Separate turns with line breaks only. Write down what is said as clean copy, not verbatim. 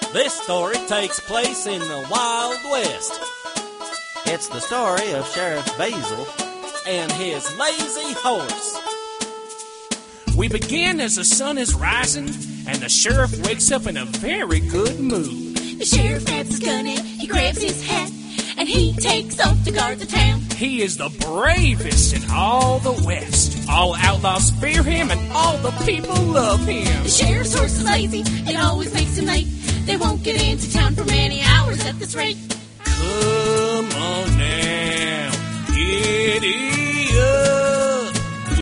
This story takes place in the Wild West.
It's the story of Sheriff Basil
and his lazy horse.
We begin as the sun is rising, and the sheriff wakes up in a very good mood.
The sheriff grabs his gun and he grabs his hat, and he takes off to guard the town.
He is the bravest in all the West. All outlaws fear him, and all the people love him.
The sheriff's horse is lazy, it always makes him late. They won't get into town for many hours at this rate.
Come on now, giddy up.